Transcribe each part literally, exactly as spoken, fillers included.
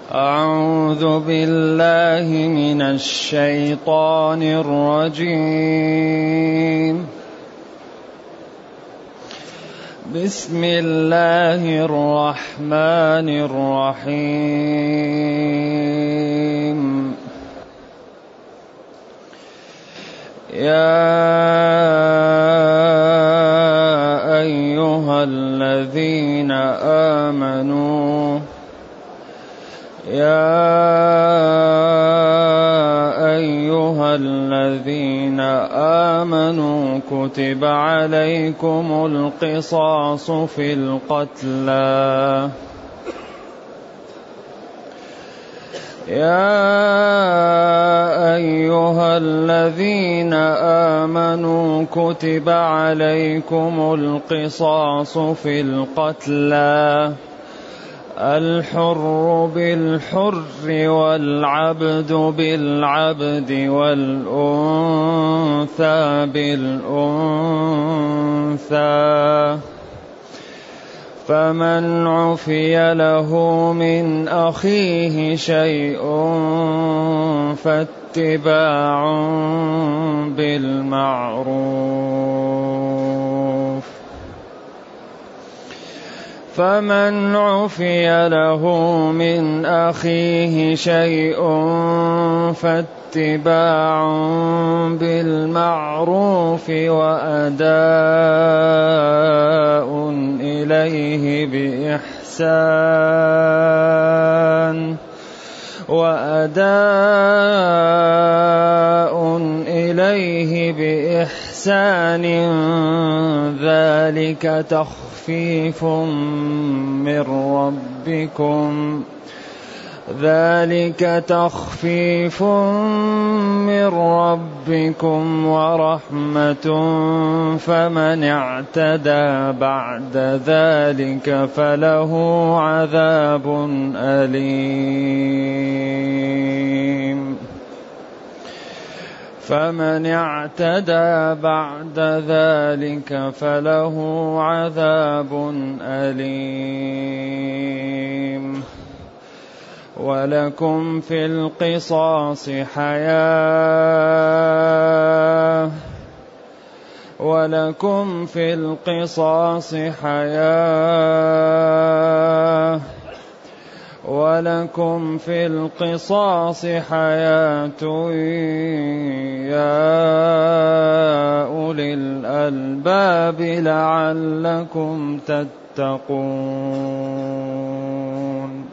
أعوذ بالله من الشيطان الرجيم. بسم الله الرحمن الرحيم. يا أيها الذين آمنوا يا أيها الذين آمنوا كتب عليكم القصاص في القتلى يا أيها الذين آمنوا كتب عليكم القصاص في القتلى الحر بالحر والعبد بالعبد والأنثى بالأنثى فمن عفي له من أخيه شيء فاتباع بالمعروف فمن عفي له من أخيه شيء فاتباع بالمعروف وأداء إليه بإحسان وأداء إليه بإحسان ذلك تخفيف من ربكم ذلك تخفيف من ربكم ورحمة فمن اعتدى بعد ذلك فله عذاب أليم فمن اعتدى بعد ذلك فله عذاب أليم ولكم في القصاص حياة ولكم في القصاص حياة ولكم في القصاص حياة يا أولي الألباب لعلكم تتقون.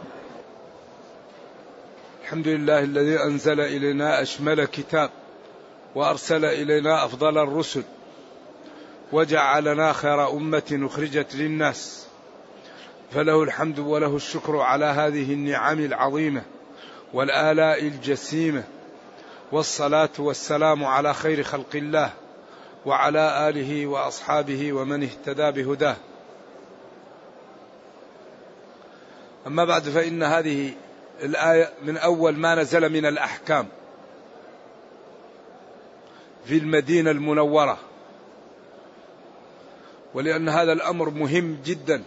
الحمد لله الذي أنزل إلينا أشمل كتاب وأرسل إلينا أفضل الرسل وجعلنا خير أمة أخرجت للناس، فله الحمد وله الشكر على هذه النعم العظيمة والآلاء الجسيمة، والصلاة والسلام على خير خلق الله وعلى آله وأصحابه ومن اهتدى بهداه. أما بعد، فإن هذه الآية من أول ما نزل من الأحكام في المدينة المنورة، ولأن هذا الأمر مهم جدا،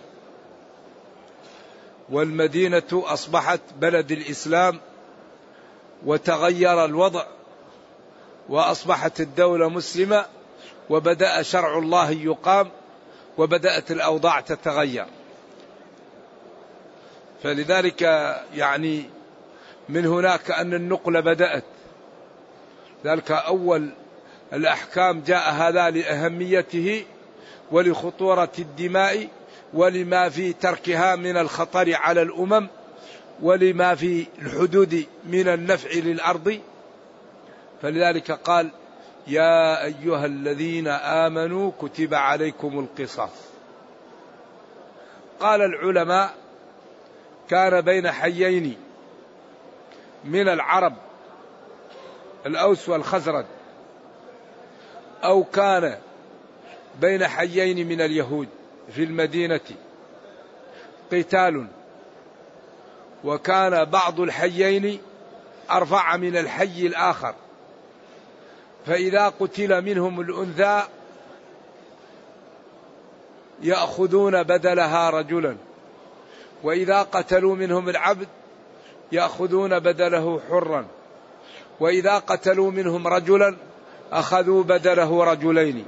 والمدينة أصبحت بلد الإسلام وتغير الوضع وأصبحت الدولة مسلمة وبدأ شرع الله يقام وبدأت الأوضاع تتغير. فلذلك يعني من هناك أن النقلة بدأت، ذلك أول الأحكام جاء هذا لأهميته ولخطورة الدماء ولما في تركها من الخطر على الأمم ولما في الحدود من النفع للأرض. فلذلك قال يا أيها الذين آمنوا كتب عليكم القصاص. قال العلماء كان بين حيين من العرب الأوس والخزرج، أو كان بين حيين من اليهود في المدينة قتال، وكان بعض الحيين أرفع من الحي الآخر، فإذا قتل منهم الأنثى يأخذون بدلها رجلا، وإذا قتلوا منهم العبد يأخذون بدله حرا، وإذا قتلوا منهم رجلا أخذوا بدله رجلين،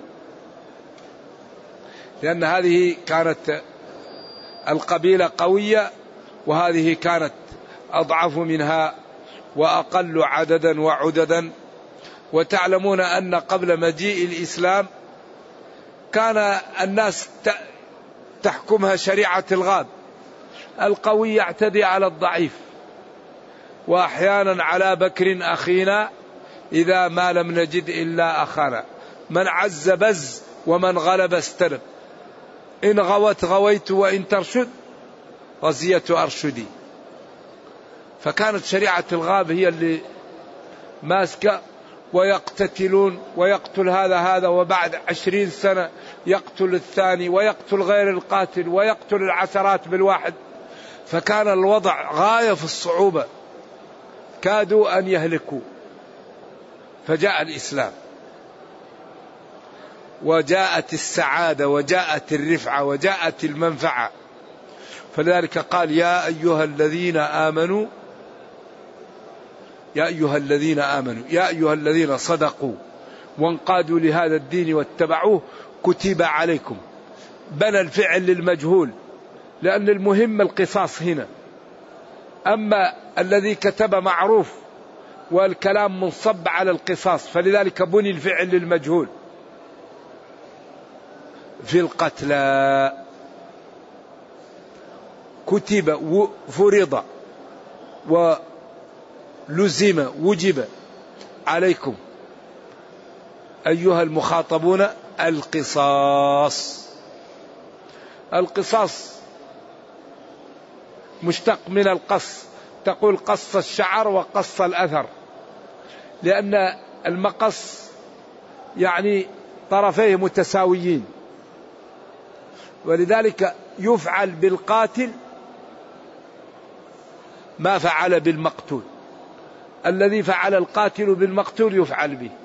لأن هذه كانت القبيلة قوية وهذه كانت أضعف منها وأقل عددا وعددا. وتعلمون أن قبل مجيء الإسلام كان الناس تحكمها شريعة الغاب، القوي يعتدي على الضعيف، وأحيانا على بكر أخينا إذا ما لم نجد إلا أخانا، من عز بز ومن غلب استلب، إن غوت غويت وإن ترشد غزية أرشدي. فكانت شريعة الغاب هي اللي ماسكة، ويقتتلون ويقتل هذا هذا، وبعد عشرين سنة يقتل الثاني ويقتل غير القاتل ويقتل العشرات بالواحد. فكان الوضع غاية في الصعوبة، كادوا أن يهلكوا. فجاء الإسلام وجاءت السعادة وجاءت الرفعة وجاءت المنفعة. فلذلك قال يا أيها الذين آمنوا يا أيها الذين آمنوا يا أيها الذين صدقوا وانقادوا لهذا الدين واتبعوه كتب عليكم. بنى الفعل للمجهول لأن المهم القصاص هنا، أما الذي كتب معروف والكلام منصب على القصاص، فلذلك بني الفعل للمجهول. في القتلى كتب فرض ولزم وجب عليكم أيها المخاطبون القصاص. القصاص مشتق من القص، تقول قص الشعر وقص الأثر، لأن المقص يعني طرفيه متساويين، ولذلك يفعل بالقاتل ما فعل بالمقتول، الذي فعل القاتل بالمقتول يفعل به.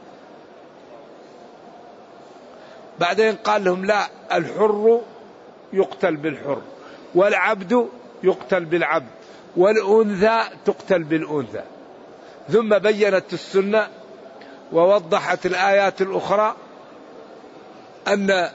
بعدين قال لهم لا، الحر يقتل بالحر، والعبد يقتل بالعبد، والأنثى تقتل بالأنثى. ثم بينت السنة ووضحت الآيات الأخرى أن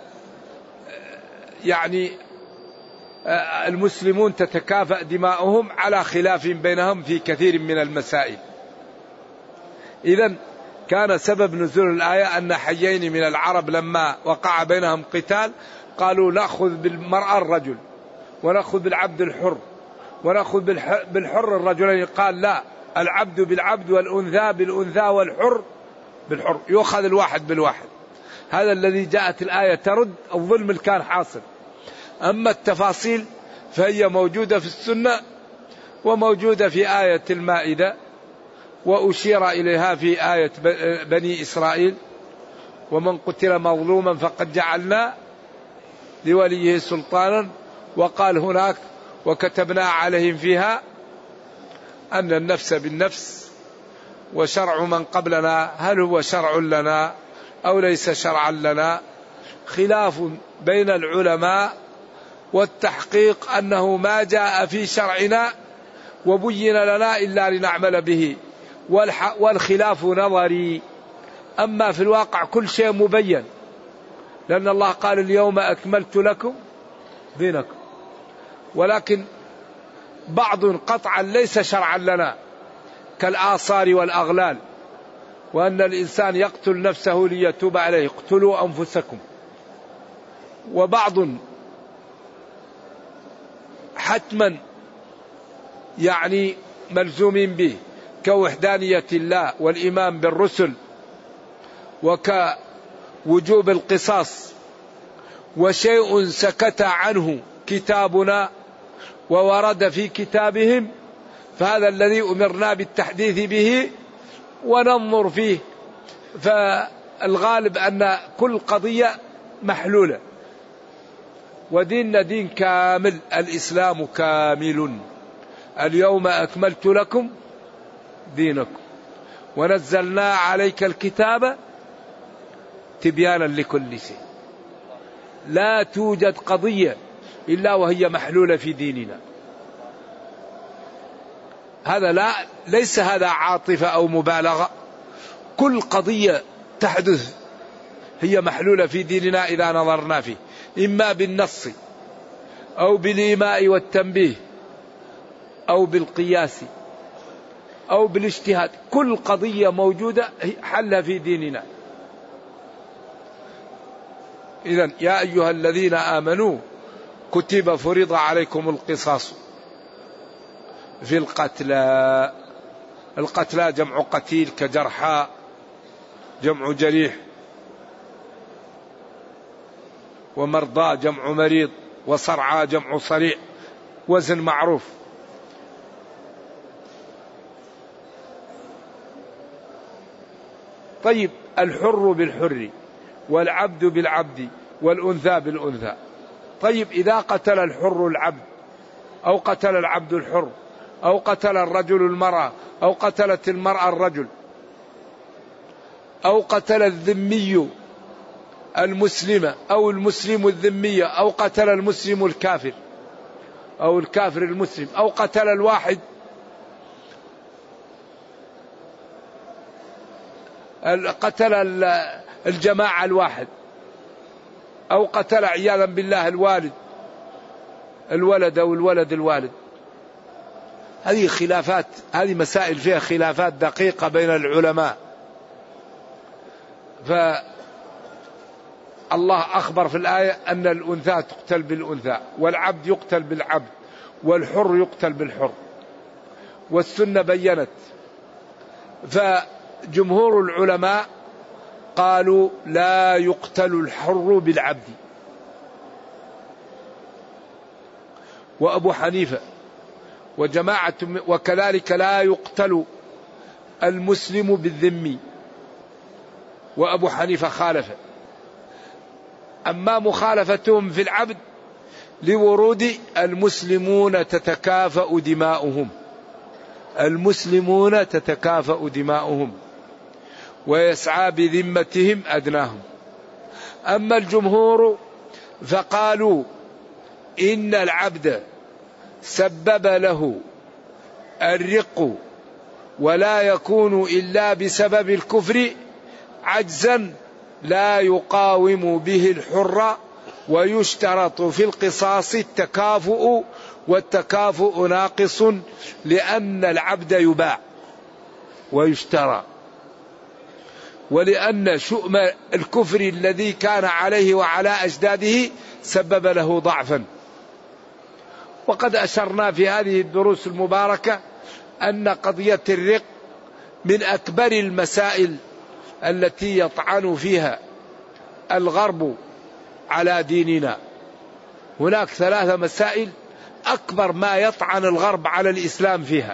يعني المسلمون تتكافأ دماؤهم على خلاف بينهم في كثير من المسائل. إذن كان سبب نزول الآية أن حيين من العرب لما وقع بينهم قتال قالوا نأخذ بالمرأة الرجل ونأخذ بالعبد الحر ونأخذ بالحر الرجلين. قال لا، العبد بالعبد والأنثى بالأنثى والحر بالحر، يأخذ الواحد بالواحد. هذا الذي جاءت الآية ترد الظلم اللي كان حاصل. أما التفاصيل فهي موجودة في السنة وموجودة في آية المائدة، وأشير إليها في آية بني إسرائيل ومن قتل مظلوما فقد جعلنا لوليه سلطانا. وقال هناك وكتبنا عليهم فيها أن النفس بالنفس، وشرع من قبلنا هل هو شرع لنا أو ليس شرعا لنا، خلاف بين العلماء، والتحقيق أنه ما جاء في شرعنا وبين لنا إلا لنعمل به، والخلاف نظري. أما في الواقع كل شيء مبين، لأن الله قال اليوم أكملت لكم دينكم، ولكن بعض قطعا ليس شرعا لنا كالآثار والأغلال، وأن الإنسان يقتل نفسه ليتوب عليه، اقتلوا أنفسكم. وبعض حتما يعني ملزومين به كوحدانية الله والإيمان بالرسل وكوجوب القصاص، وشيء سكت عنه كتابنا وورد في كتابهم، فهذا الذي أمرنا بالتحديث به وننظر فيه. فالغالب أن كل قضية محلولة، وديننا دين كامل، الإسلام كامل. اليوم أكملت لكم دينكم ونزلنا عليك الكتاب تبيانا لكل شيء. لا توجد قضية إلا وهي محلولة في ديننا. هذا لا ليس هذا عاطفة أو مبالغة. كل قضية تحدث هي محلولة في ديننا إذا نظرنا فيه، إما بالنص أو بالإيماء والتنبيه أو بالقياس أو بالاجتهاد. كل قضية موجودة حلها في ديننا. إذن يا أيها الذين آمنوا كتب فرض عليكم القصاص في القتلى. القتلى جمع قتيل كجرحى، جمع جريح، ومرضى جمع مريض، وصرعى جمع صريع، وزن معروف. طيب الحر بالحر والعبد بالعبد والأنثى بالأنثى. طيب إذا قتل الحر العبد أو قتل العبد الحر أو قتل الرجل المرأة أو قتلت المرأة الرجل أو قتل الذمي المسلمة أو المسلم الذمية أو قتل المسلم الكافر أو الكافر المسلم أو قتل الواحد قتل الجماعة الواحد أو قتل عياذا بالله الوالد الولد أو الولد الوالد. هذه خلافات، هذه مسائل فيها خلافات دقيقة بين العلماء. فالله أخبر في الآية أن الأنثى تقتل بالأنثى والعبد يقتل بالعبد والحر يقتل بالحر، والسنة بينت. فجمهور العلماء قالوا لا يقتل الحر بالعبد، وأبو حنيفة وجماعة وكذلك لا يقتل المسلم بالذمي، وأبو حنيفة خالف. أما مخالفتهم في العبد لورود المسلمون تتكافأ دماؤهم، المسلمون تتكافأ دماؤهم ويسعى بذمتهم أدناهم. أما الجمهور فقالوا إن العبد سبب له الرق ولا يكون إلا بسبب الكفر عجزا لا يقاوم به الحر، ويشترط في القصاص التكافؤ، والتكافؤ ناقص لأن العبد يباع ويشترى، ولأن شؤم الكفر الذي كان عليه وعلى أجداده سبب له ضعفا. وقد أشرنا في هذه الدروس المباركة أن قضية الرق من أكبر المسائل التي يطعن فيها الغرب على ديننا. هناك ثلاث مسائل أكبر ما يطعن الغرب على الإسلام فيها.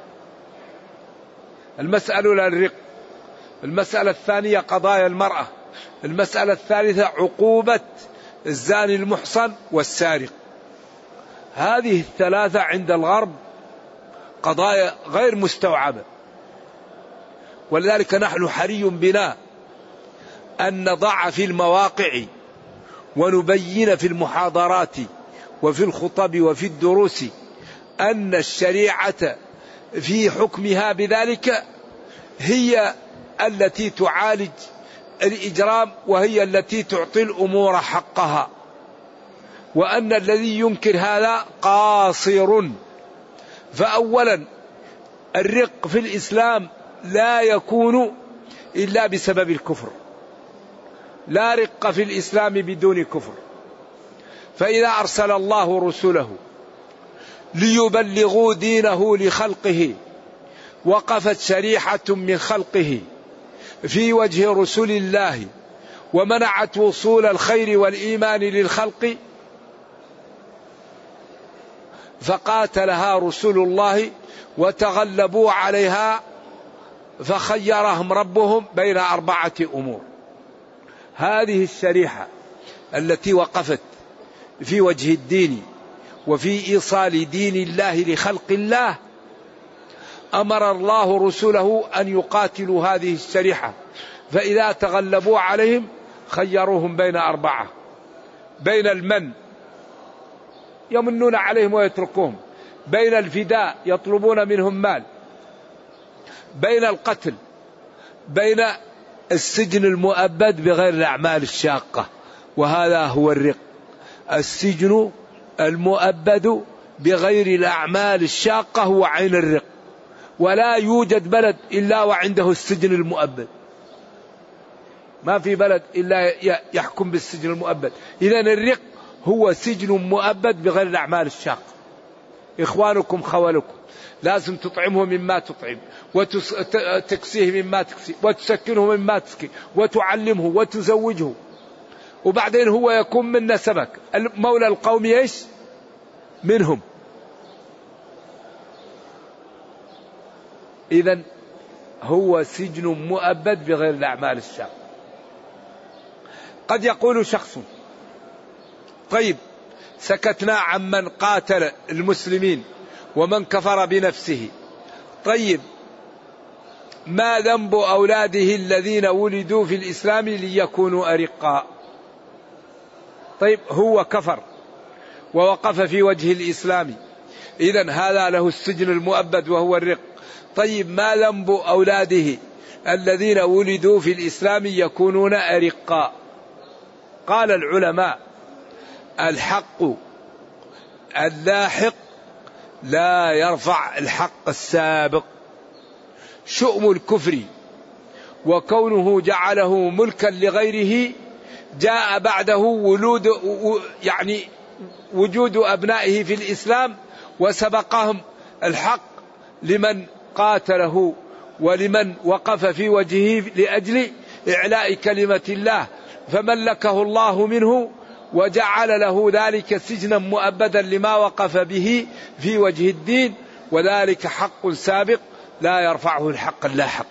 المسألة الرق، المسألة الثانية قضايا المرأة، المسألة الثالثة عقوبة الزاني المحصن والسارق. هذه الثلاثة عند الغرب قضايا غير مستوعبة، ولذلك نحن حري بنا أن نضع في المواقع ونبين في المحاضرات وفي الخطب وفي الدروس أن الشريعة في حكمها بذلك هي التي تعالج الإجرام، وهي التي تعطي الأمور حقها، وأن الذي ينكر هذا قاصر. فأولا الرق في الإسلام لا يكون إلا بسبب الكفر، لا رق في الإسلام بدون كفر. فإذا أرسل الله رسله ليبلغوا دينه لخلقه وقفت شريحة من خلقه في وجه رسل الله ومنعت وصول الخير والإيمان للخلق، فقاتلها رسل الله وتغلبوا عليها، فخيرهم ربهم بين أربعة أمور. هذه الشريحة التي وقفت في وجه الدين وفي إيصال دين الله لخلق الله، أمر الله رسله أن يقاتلوا هذه الشريحة، فإذا تغلبوا عليهم خيروهم بين أربعة: بين المن، يمنون عليهم ويتركوهم، بين الفداء يطلبون منهم مال، بين القتل، بين السجن المؤبد بغير الأعمال الشاقة، وهذا هو الرق. السجن المؤبد بغير الأعمال الشاقة هو عين الرق، ولا يوجد بلد إلا وعنده السجن المؤبد، ما في بلد إلا يحكم بالسجن المؤبد. إذن الرق هو سجن مؤبد بغير الأعمال الشاقة. إخوانكم خولكم لازم تطعمه مما تطعم، وتكسيه مما تكسي، وتسكنه مما تسكن، وتعلمه وتزوجه، وبعدين هو يكون من نسبك. مولى القوم ايش منهم. إذن هو سجن مؤبد بغير الأعمال الشاقة. قد يقول شخص طيب سكتنا عمن قاتل المسلمين ومن كفر بنفسه، طيب ما ذنب أولاده الذين ولدوا في الإسلام ليكونوا أرقاء؟ طيب هو كفر ووقف في وجه الإسلام، إذن هذا له السجن المؤبد وهو الرق. طيب ما ذنب أولاده الذين ولدوا في الإسلام يكونون أرقاء؟ قال العلماء الحق اللاحق لا يرفع الحق السابق. شؤم الكفر وكونه جعله ملكا لغيره جاء بعده ولود يعني وجود أبنائه في الإسلام، وسبقهم الحق لمن قاتله ولمن وقف في وجهه لأجل إعلاء كلمة الله، فملكه الله منه وجعل له ذلك سجنا مؤبدا لما وقف به في وجه الدين، وذلك حق سابق لا يرفعه الحق اللاحق.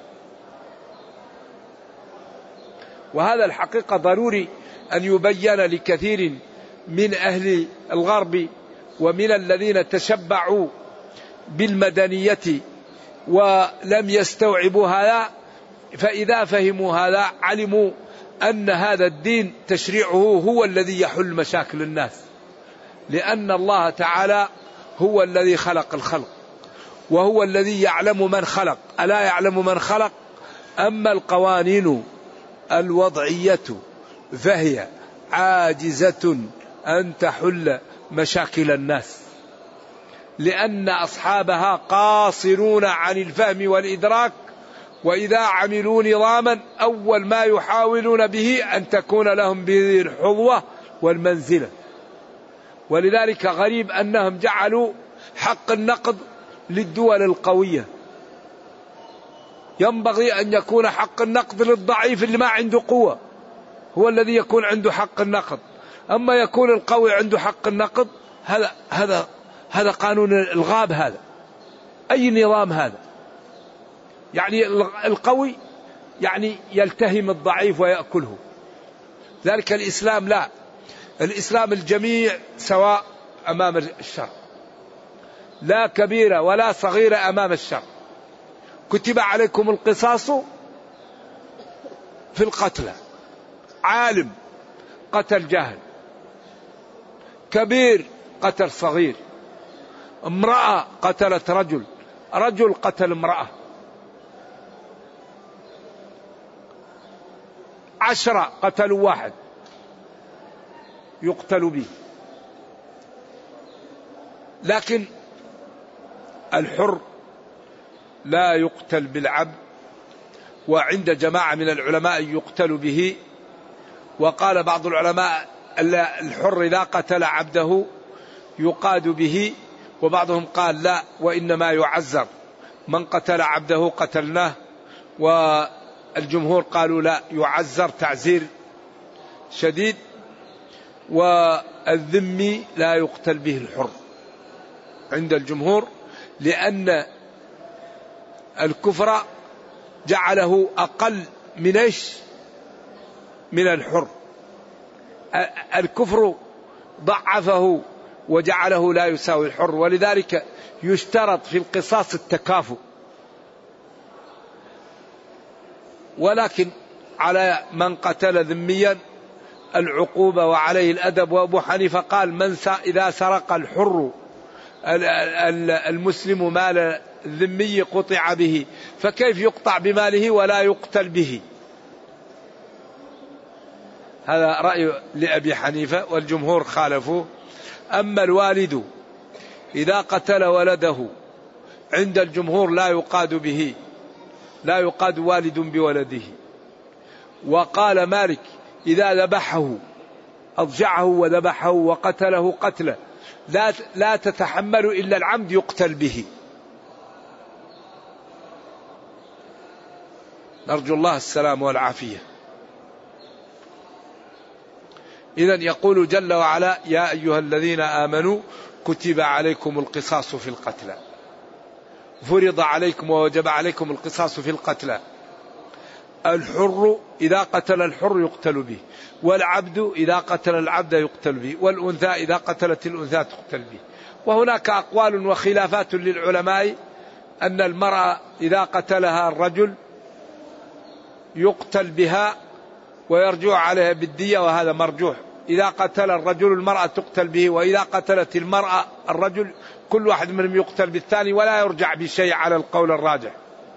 وهذا الحقيقة ضروري أن يبين لكثير من أهل الغرب ومن الذين تشبعوا بالمدنية ولم يستوعبوا هذا، فإذا فهموا هذا علموا أن هذا الدين تشريعه هو الذي يحل مشاكل الناس، لأن الله تعالى هو الذي خلق الخلق وهو الذي يعلم من خلق، ألا يعلم من خلق؟ أما القوانين الوضعية فهي عاجزة أن تحل مشاكل الناس، لأن أصحابها قاصرون عن الفهم والإدراك، وإذا عملوا نظاما أول ما يحاولون به أن تكون لهم به الحظوة والمنزلة. ولذلك غريب أنهم جعلوا حق النقد للدول القوية، ينبغي أن يكون حق النقد للضعيف اللي ما عنده قوة، هو الذي يكون عنده حق النقد. أما يكون القوي عنده حق النقد، هذا هذا هذا قانون الغاب. هذا أي نظام هذا؟ يعني القوي يعني يلتهم الضعيف ويأكله. ذلك الإسلام لا، الإسلام الجميع سواء أمام الشر، لا كبيرة ولا صغيرة أمام الشر. كتب عليكم القصاص في القتلى، عالم قتل جاهل، كبير قتل صغير، امرأة قتلت رجل، رجل قتل امرأة، عشرة قتلوا واحد يقتل به. لكن الحر لا يقتل بالعبد، وعند جماعة من العلماء يقتل به. وقال بعض العلماء الحر إذا قتل عبده يقاد به، وبعضهم قال لا، وإنما يعزر، من قتل عبده قتلناه. والجمهور قالوا لا، يعزر تعزير شديد. والذمي لا يقتل به الحر عند الجمهور، لأن الكفر جعله أقل من إيش؟ من الحر. الكفر ضعفه وجعله لا يساوي الحر، ولذلك يشترط في القصاص التكافؤ. ولكن على من قتل ذميا العقوبة وعليه الأدب. وأبو حنيفة قال من إذا سرق الحر المسلم مال الذمي قطع به، فكيف يقطع بماله ولا يقتل به؟ هذا رأي لأبي حنيفة والجمهور خالفوه. أما الوالد إذا قتل ولده عند الجمهور لا يقاد به، لا يقاد والد بولده. وقال مالك إذا ذبحه أضجعه وذبحه وقتله قتله لا لا تتحمل إلا العمد يقتل به. نرجو الله السلام والعافية. إذن يقول جل وعلا يا أيها الذين آمنوا كتب عليكم القصاص في القتلى، فرض عليكم ووجب عليكم القصاص في القتلى. الحر إذا قتل الحر يقتل به، والعبد إذا قتل العبد يقتل به، والأنثى إذا قتلت الأنثى تقتل به. وهناك أقوال وخلافات للعلماء أن المرأة إذا قتلها الرجل يقتل بها ويرجع عليها بالدية، وهذا مرجوح. إذا قتل الرجل المرأة تقتل به، وإذا قتلت المرأة الرجل كل واحد منهم يقتل بالثاني ولا يرجع بشيء على القول الراجح.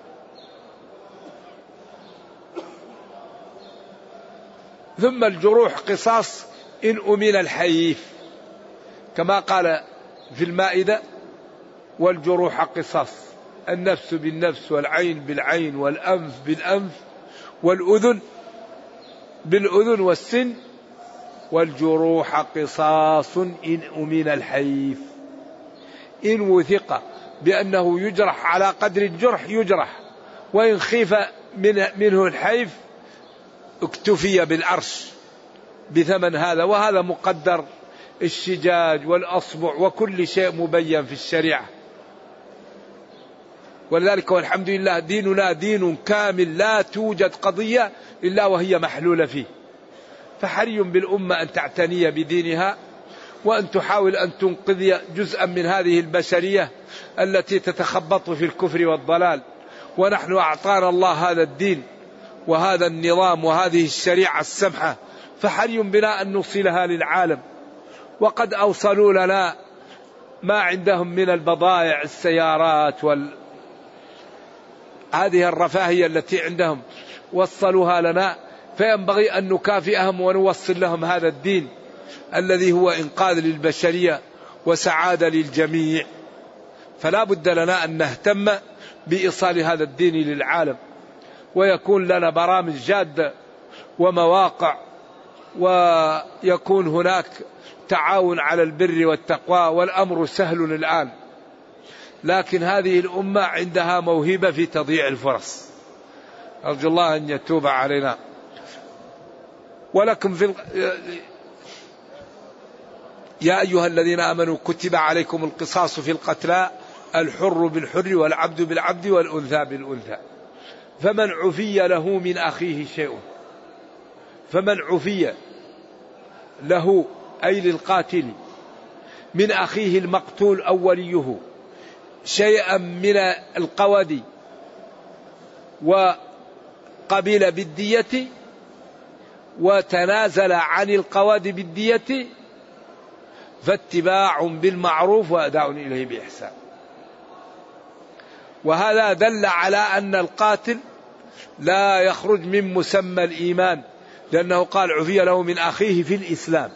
ثم الجروح قصاص إن أمن الحيف، كما قال في المائدة والجروح قصاص، النفس بالنفس والعين بالعين والأنف بالأنف والأذن بالأذن والسن، والجروح قصاص إن أمن الحيف. إن وثق بأنه يجرح على قدر الجرح يجرح، وإن خيف منه الحيف اكتفي بالعرش بثمن هذا، وهذا مقدر الشجاج والأصبع وكل شيء مبين في الشريعة. ولذلك والحمد لله ديننا دين كامل لا توجد قضية إلا وهي محلولة فيه. فحري بالأمة أن تعتني بدينها وأن تحاول أن تنقذ جزءا من هذه البشرية التي تتخبط في الكفر والضلال. ونحن أعطانا الله هذا الدين وهذا النظام وهذه الشريعة السمحة، فحري بنا أن نوصلها للعالم. وقد أوصلوا لنا ما عندهم من البضائع، السيارات وال هذه الرفاهية التي عندهم وصلوها لنا، فينبغي أن نكافئهم ونوصل لهم هذا الدين الذي هو إنقاذ للبشرية وسعادة للجميع. فلا بد لنا أن نهتم بإيصال هذا الدين للعالم، ويكون لنا برامج جادة ومواقع، ويكون هناك تعاون على البر والتقوى، والأمر سهل الآن. لكن هذه الأمة عندها موهبة في تضييع الفرص، أرجو الله أن يتوب علينا. ولكم في يا أيها الذين آمنوا كتب عليكم القصاص في القتلى، الحر بالحر والعبد بالعبد والأنثى بالأنثى. فمن عفي له من أخيه شيء، فمن عفي له أي للقاتل من أخيه المقتول أو وليه شيئا من القود وقبل بالدية وتنازل عن القود بالدية، فاتباع بالمعروف وأداء إليه بإحسان. وهذا دل على أن القاتل لا يخرج من مسمى الإيمان، لأنه قال عفي له من أخيه في الإسلام.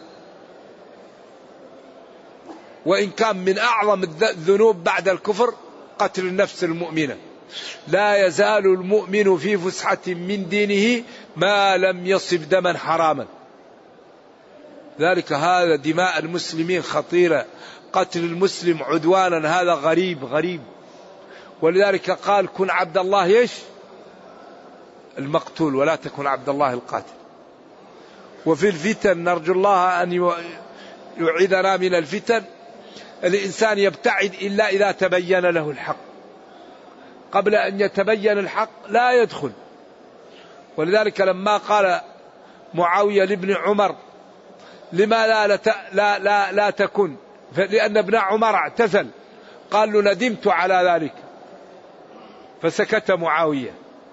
وإن كان من أعظم الذنوب بعد الكفر قتل النفس المؤمنة، لا يزال المؤمن في فسحة من دينه ما لم يصب دما حراما. ذلك هذا دماء المسلمين خطيرة، قتل المسلم عدوانا هذا غريب غريب. ولذلك قال كن عبد الله ايش المقتول ولا تكن عبد الله القاتل. وفي الفتن نرجو الله أن يعيذنا من الفتن، الإنسان يبتعد إلا إذا تبين له الحق، قبل أن يتبين الحق لا يدخل. ولذلك لما قال معاوية لابن عمر لما لا لا لا, لا, لا تكن، لأن ابن عمر اعتزل، قال له ندمت على ذلك، فسكت معاوية.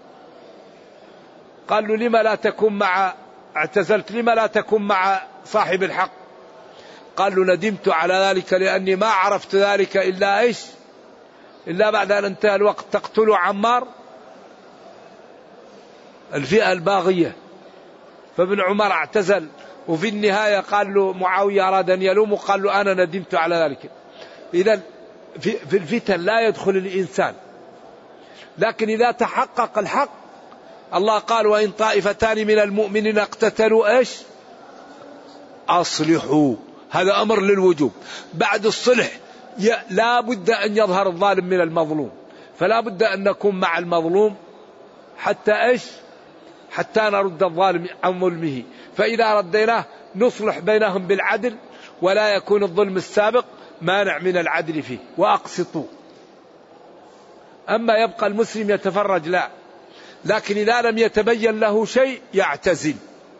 قال له لما لا تكن مع اعتزلت، لما لا تكن مع صاحب الحق؟ قال له ندمت على ذلك لأني ما عرفت ذلك إلا إيش إلا بعد أن انتهى الوقت. تقتل عمار الفئة الباغية. فابن عمر اعتزل، وفي النهاية قال له معاوية أراد أن يلومه، قال له أنا ندمت على ذلك. إذا في الفتن لا يدخل الإنسان، لكن إذا تحقق الحق الله قال وإن طائفتان من المؤمنين اقتتلوا إيش أصلحوا. هذا أمر للوجوب. بعد الصلح لا بد أن يظهر الظالم من المظلوم، فلا بد أن نكون مع المظلوم حتى إيش حتى نرد الظالم عن ظلمه. فإذا رديناه نصلح بينهم بالعدل، ولا يكون الظلم السابق مانع من العدل فيه. وأقسطوا. أما يبقى المسلم يتفرج لا، لكن إذا لم يتبين له شيء يعتزل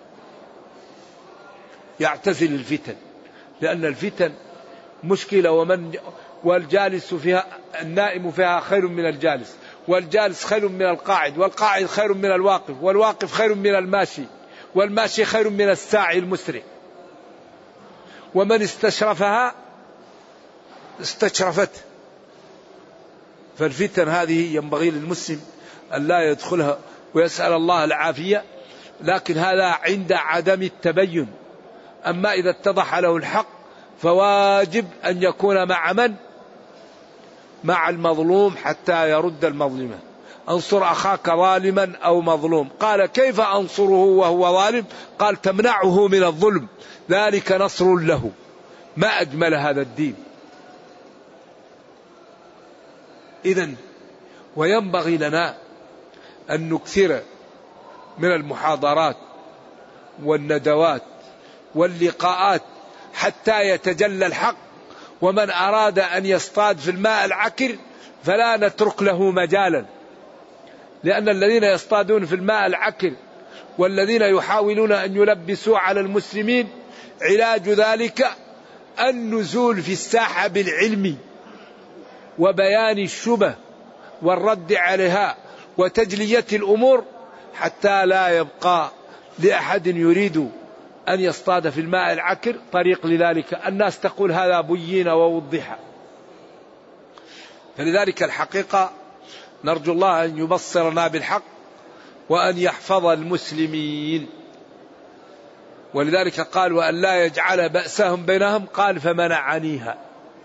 يعتزل الفتن، لأن الفتن مشكلة. ومن والجالس فيها النائم فيها خير من الجالس، والجالس خير من القاعد، والقاعد خير من الواقف، والواقف خير من الماشي، والماشي خير من الساعي المسرع. ومن استشرفها استشرفته. فالفتن هذه ينبغي للمسلم أن لا يدخلها ويسأل الله العافية، لكن هذا عند عدم التبين. أما إذا اتضح له الحق فواجب أن يكون مع من؟ مع المظلوم حتى يرد المظلمة. انصر أخاك ظالما أو مظلوم. قال كيف أنصره وهو ظالم؟ قال تمنعه من الظلم، ذلك نصر له. ما أجمل هذا الدين. إذن وينبغي لنا أن نكثر من المحاضرات والندوات واللقاءات حتى يتجلى الحق. ومن أراد أن يصطاد في الماء العكر فلا نترك له مجالا، لأن الذين يصطادون في الماء العكر والذين يحاولون أن يلبسوا على المسلمين علاج ذلك النزول في الساحة بالعلم وبيان الشبه والرد عليها وتجلية الأمور، حتى لا يبقى لأحد يريد أن يصطاد في الماء العكر طريق لذلك. الناس تقول هذا بين ووضح. فلذلك الحقيقة نرجو الله أن يبصرنا بالحق وأن يحفظ المسلمين. ولذلك قال وأن لا يجعل بأسهم بينهم، قال فمنعنيها.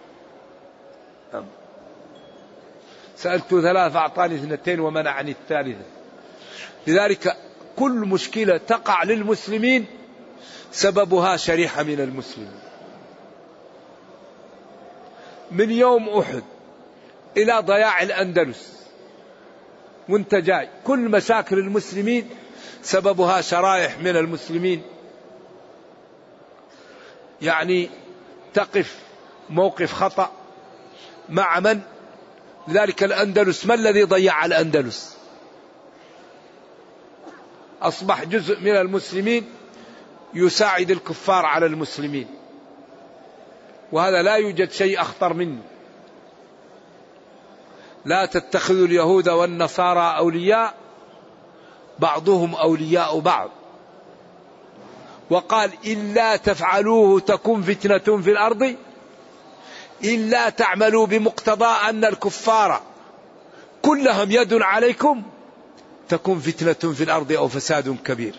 سألت ثلاث أعطاني اثنتين ومنعني الثالثة. لذلك كل مشكلة تقع للمسلمين سببها شريحة من المسلمين. من يوم أحد إلى ضياع الأندلس وانت جاي، كل مشاكل المسلمين سببها شرائح من المسلمين يعني تقف موقف خطأ مع من؟ لذلك الأندلس ما الذي ضيع الأندلس؟ أصبح جزء من المسلمين يساعد الكفار على المسلمين، وهذا لا يوجد شيء أخطر منه. لا تتخذوا اليهود والنصارى أولياء بعضهم أولياء بعض. وقال إلا تفعلوه تكن فتنة في الأرض إلا تعملوا بمقتضى أن الكفار كلهم يد عليكم تكن فتنة في الأرض أو فساد كبير.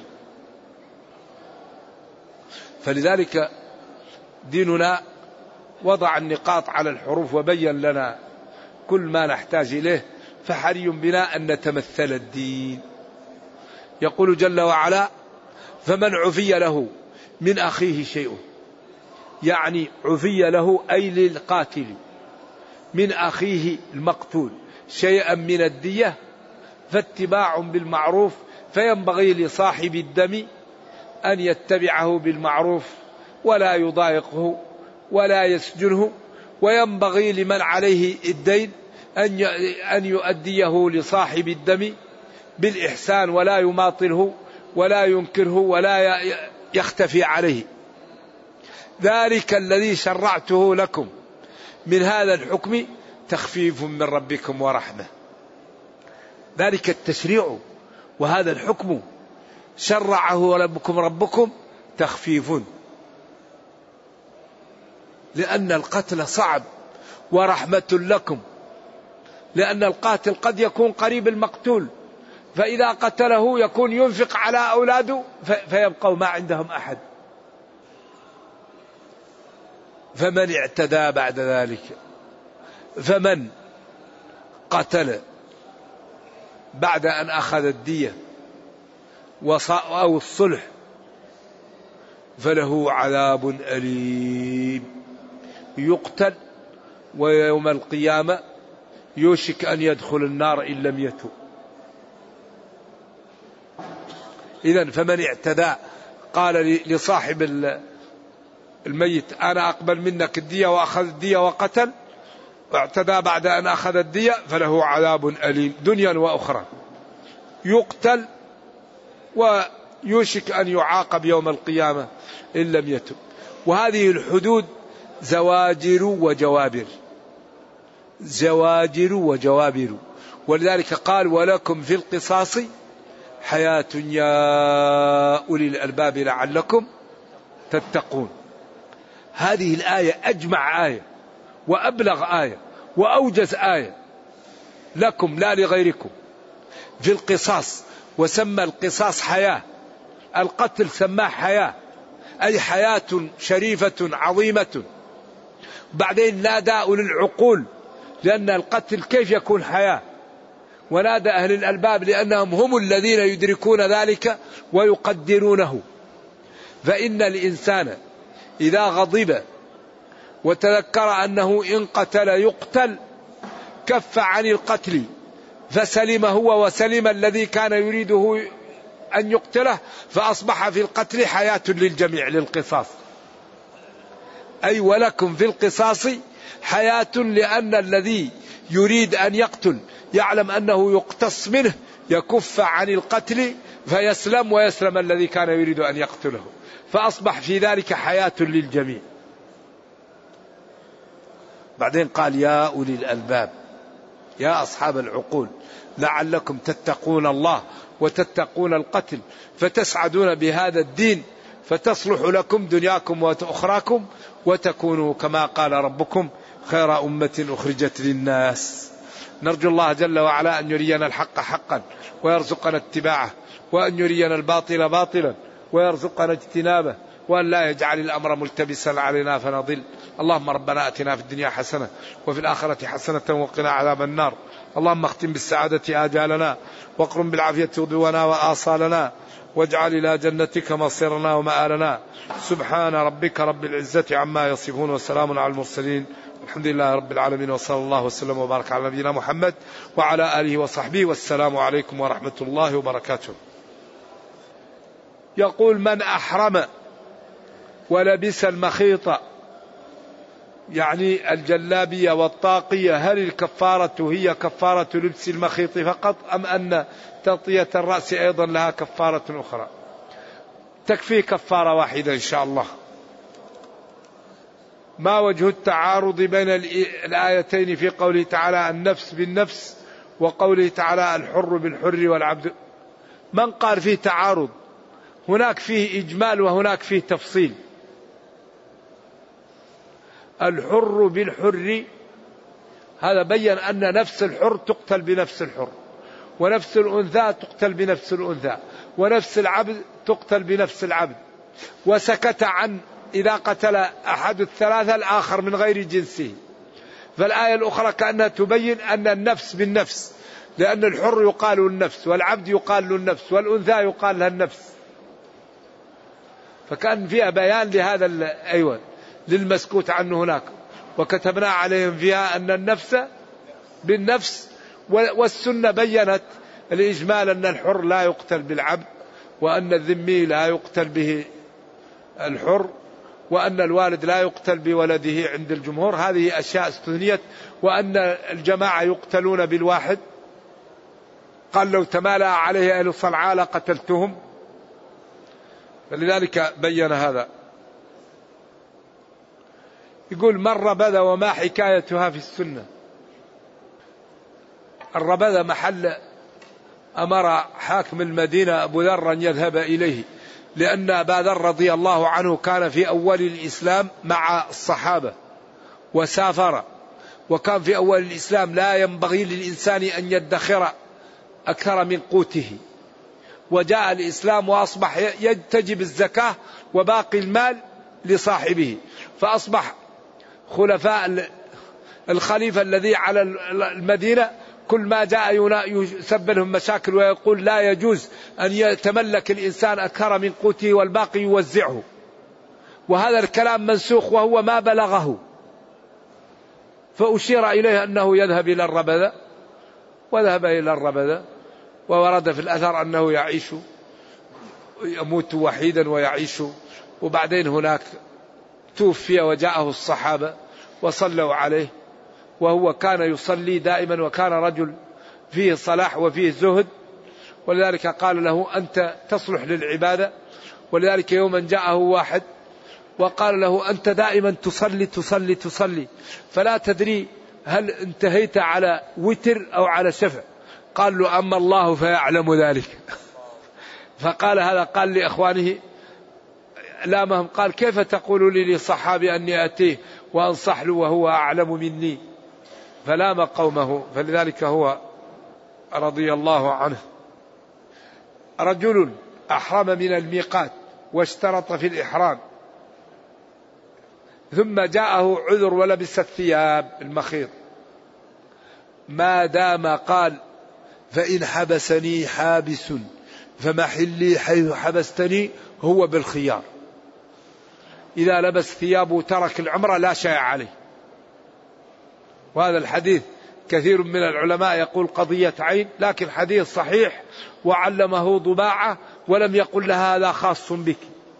فلذلك ديننا وضع النقاط على الحروف وبين لنا كل ما نحتاج إليه، فحري بنا أن نتمثل الدين. يقول جل وعلا فمن عفي له من أخيه شيء، يعني عفي له أي للقاتل من أخيه المقتول شيئا من الدية فاتباع بالمعروف، فينبغي لصاحب الدم أن يتبعه بالمعروف ولا يضايقه ولا يسجنه، وينبغي لمن عليه الدين أن يؤديه لصاحب الدم بالإحسان ولا يماطله ولا ينكره ولا يختفي عليه. ذلك الذي شرعته لكم من هذا الحكم تخفيف من ربكم ورحمة. ذلك التشريع وهذا الحكم شرعه ربكم ربكم تخفيف. لأن القتل صعب، ورحمة لكم، لأن القاتل قد يكون قريب المقتول، فإذا قتله يكون ينفق على أولاده فيبقوا ما عندهم أحد. فمن اعتدى بعد ذلك، فمن قتل بعد أن أخذ الدية أو الصلح فله عذاب أليم، يقتل ويوم القيامة يوشك أن يدخل النار إن لم يتوب. إذن فمن اعتدى قال لصاحب الميت أنا أقبل منك الدية وأخذ الدية وقتل، واعتدى بعد أن أخذ الدية فله عذاب أليم دنيا وأخرى، يقتل ويوشك أن يعاقب يوم القيامة إن لم يتب. وهذه الحدود زواجر وجوابر، زواجر وجوابر، ولذلك قال ولكم في القصاص حياة يا أولي الألباب لعلكم تتقون. هذه الآية أجمع آية وأبلغ آية وأوجز آية، لكم لا لغيركم، في القصاص، وسمى القصاص حياة، القتل سماه حياة، أي حياة شريفة عظيمة. بعدين نادى أولي العقول لأن القتل كيف يكون حياة، ونادى أهل الألباب لأنهم هم الذين يدركون ذلك ويقدرونه. فإن الإنسان إذا غضب وتذكر أنه إن قتل يقتل كف عن القتل فسلم هو وسلم الذي كان يريده أن يقتله، فأصبح في القتل حياة للجميع للقصاص. أي ولكم في القصاص حياة، لأن الذي يريد أن يقتل يعلم أنه يقتص منه يكف عن القتل فيسلم، ويسلم الذي كان يريد أن يقتله، فأصبح في ذلك حياة للجميع. بعدين قال يا أولي الألباب، يا أصحاب العقول لعلكم تتقون الله وتتقون القتل فتسعدون بهذا الدين فتصلح لكم دنياكم وأخراكم وتكونوا كما قال ربكم خير أمة أخرجت للناس. نرجو الله جل وعلا أن يرينا الحق حقا ويرزقنا اتباعه، وأن يرينا الباطل باطلا ويرزقنا اجتنابه، وأن لا يجعل الأمر ملتبسا علينا فنضل. اللهم ربنا أتنا في الدنيا حسنة وفي الآخرة حسنة وقنا عذاب النار. اللهم اختم بالسعادة آجالنا واقرم بالعافية غدونا وآصالنا، واجعل إلى جنتك مصيرنا ومآلنا. سبحان ربك رب العزة عما يصفون وسلام على المرسلين، الحمد لله رب العالمين، وصلى الله وسلم وبارك على نبينا محمد وعلى آله وصحبه، والسلام عليكم ورحمة الله وبركاته. يقول من أحرم ولبس المخيط، يعني الجلابية والطاقية، هل الكفارة هي كفارة لبس المخيط فقط أم أن تغطية الرأس أيضا لها كفارة أخرى؟ تكفي كفارة واحدة إن شاء الله. ما وجه التعارض بين الآيتين في قوله تعالى النفس بالنفس وقوله تعالى الحر بالحر والعبد؟ من قال فيه تعارض؟ هناك فيه إجمال وهناك فيه تفصيل. الحر بالحر هذا بين أن نفس الحر تقتل بنفس الحر، ونفس الأنثى تقتل بنفس الأنثى، ونفس العبد تقتل بنفس العبد، وسكت عن إذا قتل أحد الثلاثة الآخر من غير جنسه. فالآية الأخرى كأنها تبين أن النفس بالنفس، لأن الحر يقال النفس والعبد يقال له النفس والأنثى يقال لها النفس، فكان فيها بيان لهذا أيوة للمسكوت عنه هناك. وكتبنا عليهم فيها أن النفس بالنفس، والسنة بينت الإجمال أن الحر لا يقتل بالعبد، وأن الذمي لا يقتل به الحر، وأن الوالد لا يقتل بولده عند الجمهور. هذه أشياء استثنيت. وأن الجماعة يقتلون بالواحد، قال لو تمالأ عليه أهل صنعاء لقتلتهم، فلذلك بين هذا. يقول ما الربذة وما حكايتها في السنة؟ الربذة محل أمر حاكم المدينة أبو ذر أن يذهب إليه لأن أبا ذر رضي الله عنه كان في أول الإسلام مع الصحابة وسافر، وكان في أول الإسلام لا ينبغي للإنسان أن يدخر أكثر من قوته، وجاء الإسلام وأصبح يجتجب الزكاة وباقي المال لصاحبه، فأصبح خلفاء الخليفة الذي على المدينة كل ما جاء يسبب لهم مشاكل ويقول لا يجوز أن يتملك الإنسان أكثر من قوته والباقي يوزعه، وهذا الكلام منسوخ وهو ما بلغه، فأشير إليه أنه يذهب إلى الربذة، وذهب إلى الربذة، وورد في الأثر أنه يعيش يموت وحيدا ويعيش، وبعدين هناك توفي وجاءه الصحابة وصلوا عليه، وهو كان يصلي دائما، وكان رجل فيه صلاح وفيه زهد، ولذلك قال له أنت تصلح للعبادة. ولذلك يوما جاءه واحد وقال له أنت دائما تصلي تصلي تصلي فلا تدري هل انتهيت على وتر أو على شفع؟ قال له أما الله فيعلم ذلك. فقال هذا، قال لإخوانه لامهم، قال كيف تقول لي لصحابي أني أتيه وأنصح له وهو أعلم مني؟ فلام قومه. فلذلك هو رضي الله عنه. رجل أحرم من الميقات واشترط في الإحرام، ثم جاءه عذر ولبس الثياب المخيط، ما دام قال فإن حبسني حابس فمحلي حيث حبستني، هو بالخيار. إذا لبس ثيابه ترك العمرة لا شيء عليه. وهذا الحديث كثير من العلماء يقول قضية عين، لكن حديث صحيح، وعلمه ضباعة ولم يقل لها هذا خاص بك،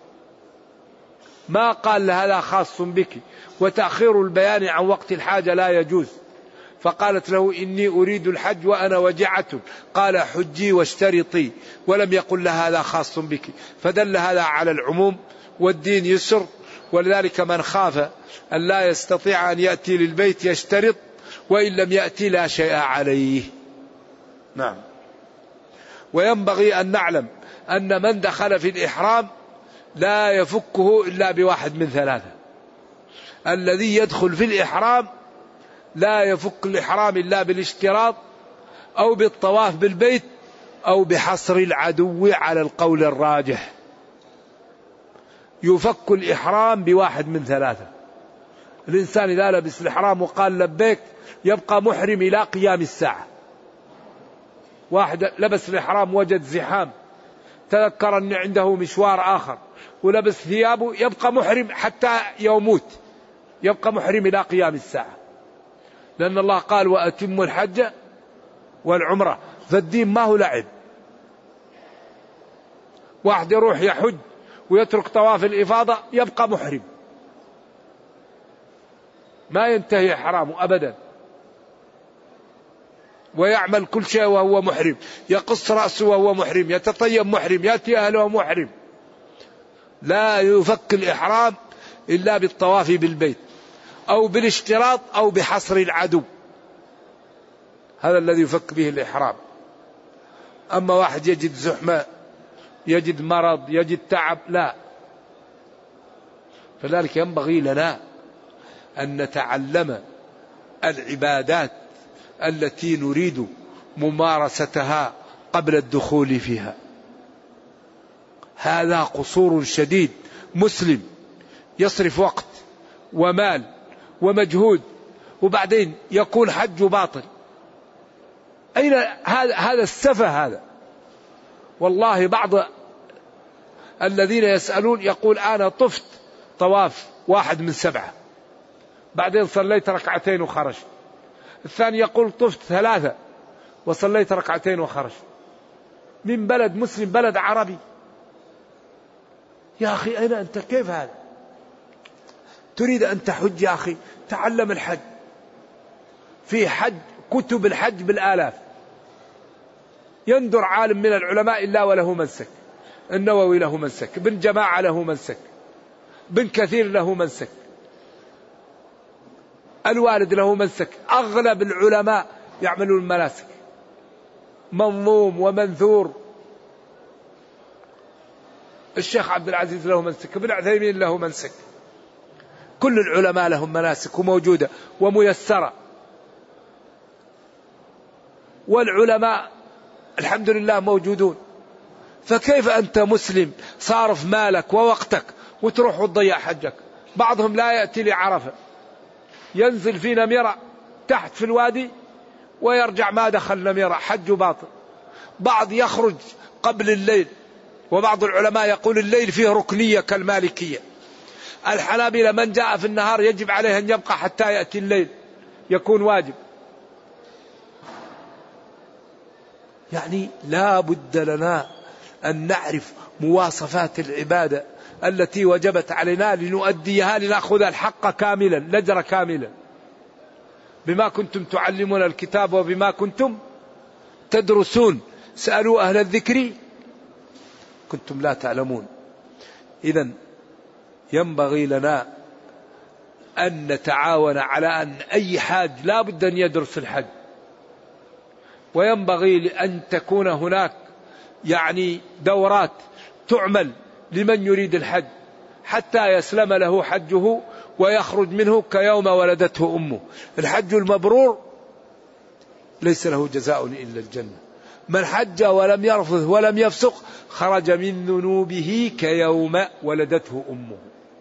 ما قال لها هذا خاص بك. وتأخير البيان عن وقت الحاجة لا يجوز. فقالت له إني أريد الحج وأنا وجعة، قال حجي واشترطي، ولم يقل لها هذا خاص بك، فدل هذا على العموم، والدين يسر. ولذلك من خاف أن لا يستطيع أن يأتي للبيت يشترط، وإن لم يأتي لا شيء عليه. نعم. وينبغي أن نعلم أن من دخل في الإحرام لا يفكه إلا بواحد من ثلاثة. الذي يدخل في الإحرام لا يفك الإحرام إلا بالاشتراط، أو بالطواف بالبيت، أو بحصر العدو على القول الراجح. يفك الإحرام بواحد من ثلاثة. الإنسان إذا لبس الإحرام وقال لبيك يبقى محرم إلى قيام الساعة. واحد لبس الإحرام وجد زحام، تذكر أن عنده مشوار آخر ولبس ثيابه، يبقى محرم حتى يموت، يبقى محرم إلى قيام الساعة، لأن الله قال وأتموا الحج والعمرة، فالدين ما هو لعب. واحد يروح يحج ويترك طواف الإفاضة يبقى محرم، ما ينتهي إحرامه أبدا، ويعمل كل شيء وهو محرم، يقص رأسه وهو محرم، يتطيب محرم، يأتي أهله محرم. لا يفك الإحرام إلا بالطواف بالبيت، أو بالاشتراط، أو بحصر العدو، هذا الذي يفك به الإحرام. أما واحد يجد زحمة، يجد مرض، يجد تعب، لا. فذلك ينبغي لنا أن نتعلم العبادات التي نريد ممارستها قبل الدخول فيها. هذا قصور شديد. مسلم يصرف وقت ومال ومجهود وبعدين يكون حج باطل. أين هذا؟ هذا السفه هذا. والله بعض الذين يسألون يقول أنا طفت طواف واحد من سبعة، بعدين صليت ركعتين وخرجت. الثاني يقول طفت ثلاثة وصليت ركعتين وخرجت. من بلد مسلم، بلد عربي. يا أخي أين أنت؟ كيف هذا؟ تريد أن تحج يا أخي، تعلم الحج. في حج كتب الحج بالآلاف، يندر عالم من العلماء إلا وله منسك. النووي له منسك، ابن جماعة له منسك، ابن كثير له منسك، الوالد له منسك. أغلب العلماء يعملون المناسك، منظوم ومنثور. الشيخ عبد العزيز له منسك، ابن عثيمين له منسك، كل العلماء لهم مناسك وموجودة وميسرة، والعلماء الحمد لله موجودون. فكيف أنت مسلم صارف مالك ووقتك وتروح وتضيع حجك؟ بعضهم لا يأتي لعرفة، ينزل في نميرة تحت في الوادي ويرجع ما دخل نميرة، حج باطل. بعض يخرج قبل الليل، وبعض العلماء يقول الليل فيه ركنية كالمالكية. الحنابلة من جاء في النهار يجب عليه أن يبقى حتى يأتي الليل، يكون واجب. يعني لا بد لنا أن نعرف مواصفات العبادة التي وجبت علينا لنؤديها، لنأخذ الحق كاملا، الأجر كاملا. بما كنتم تعلمون الكتاب وبما كنتم تدرسون، سألوا أهل الذكر كنتم لا تعلمون. إذن ينبغي لنا أن نتعاون على أن أي حاج لا بد أن يدرس الحج، وينبغي لأن تكون هناك يعني دورات تعمل لمن يريد الحج حتى يسلم له حجه ويخرج منه كيوم ولدته أمه. الحج المبرور ليس له جزاء إلا الجنة. من حج ولم يرفث ولم يفسق خرج من ذنوبه كيوم ولدته أمه.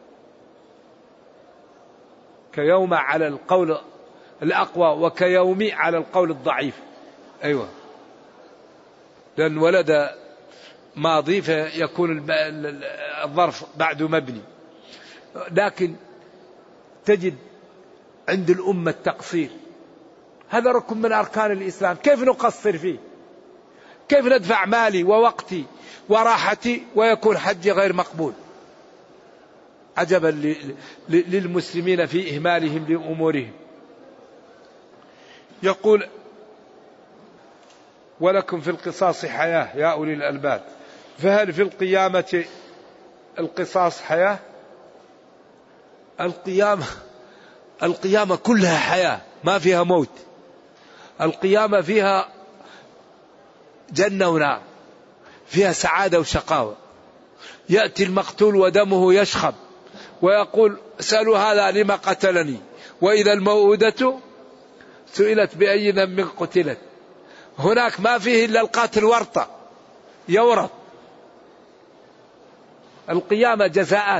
كيوم على القول الأقوى، وكيوم على القول الضعيف. أيوة، لأن ولد ماضي فيكون الظرف بعده مبني. لكن تجد عند الأمة التقصير، هذا ركن من أركان الإسلام، كيف نقصر فيه؟ كيف ندفع مالي ووقتي وراحتي ويكون حجي غير مقبول؟ عجبا للمسلمين في إهمالهم لأمورهم. يقول ولكم في القصاص حياة يا أولي الألباب. فهل في القيامة القصاص حياة؟ القيامة القيامة كلها حياة، ما فيها موت. القيامة فيها جنة ونار، فيها سعادة وشقاوة. يأتي المقتول ودمه يشخب ويقول سألوا هذا لما قتلني، وإذا الموءودة سئلت بأي ذنب قتلت. هناك ما فيه إلا القاتل ورطة يورط. القيامة جزاءات،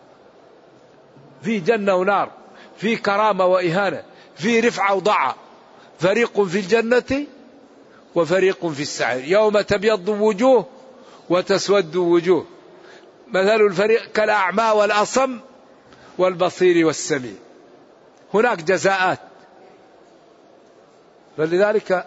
في جنة ونار، في كرامة وإهانة، في رفعة وضعة. فريق في الجنة وفريق في السعير، يوم تبيض وجوه وتسود وجوه، مثل الفريق كالأعمى والأصم والبصير والسميع. هناك جزاءات. فلذلك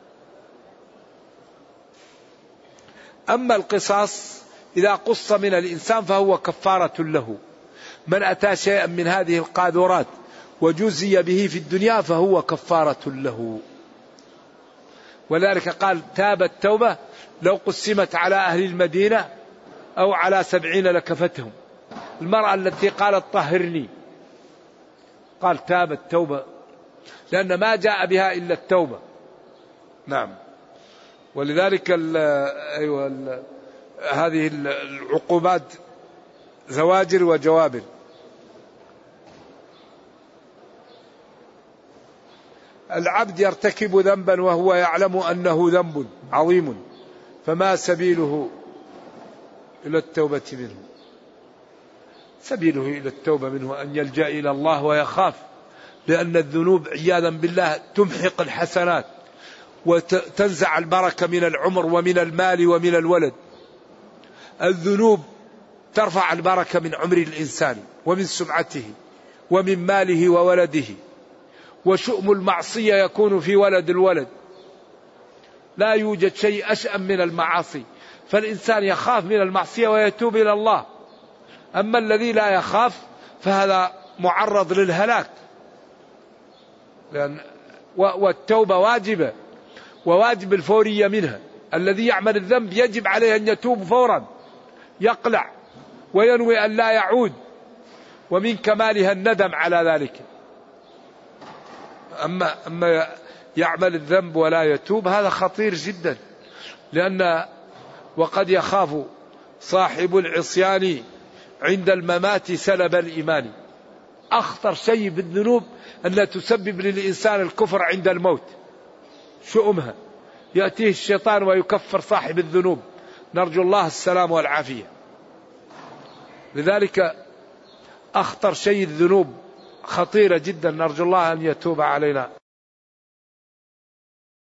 أما القصاص إذا قص من الإنسان فهو كفارة له. من أتى شيئا من هذه القاذورات وجزي به في الدنيا فهو كفارة له. ولذلك قال تاب التوبة لو قسمت على أهل المدينة أو على سبعين لكفتهم. المرأة التي قالت طهرني قال تاب التوبة، لأن ما جاء بها إلا التوبة. نعم. ولذلك ال أيوة ال هذه العقوبات زواجر وجوابر. العبد يرتكب ذنبا وهو يعلم أنه ذنب عظيم، فما سبيله إلى التوبة منه؟ سبيله إلى التوبة منه أن يلجأ إلى الله ويخاف، لأن الذنوب عياذا بالله تمحق الحسنات وتنزع البركة من العمر ومن المال ومن الولد. الذنوب ترفع البركة من عمر الإنسان ومن سمعته ومن ماله وولده. وشؤم المعصية يكون في ولد الولد. لا يوجد شيء أشأم من المعاصي، فالإنسان يخاف من المعصية ويتوب إلى الله. أما الذي لا يخاف فهذا معرض للهلاك. لأن والتوبة واجبة، وواجب الفورية منها. الذي يعمل الذنب يجب عليه أن يتوب فورا، يقلع وينوي أن لا يعود، ومن كمالها الندم على ذلك. أما, أما يعمل الذنب ولا يتوب هذا خطير جدا، لأن وقد يخاف صاحب العصيان عند الممات سلب الإيمان. أخطر شيء بالذنوب أنها تسبب للإنسان الكفر عند الموت، شؤمها يأتيه الشيطان ويكفر صاحب الذنوب، نرجو الله السلام والعافية. لذلك أخطر شيء الذنوب، خطيرة جدا، نرجو الله أن يتوب علينا.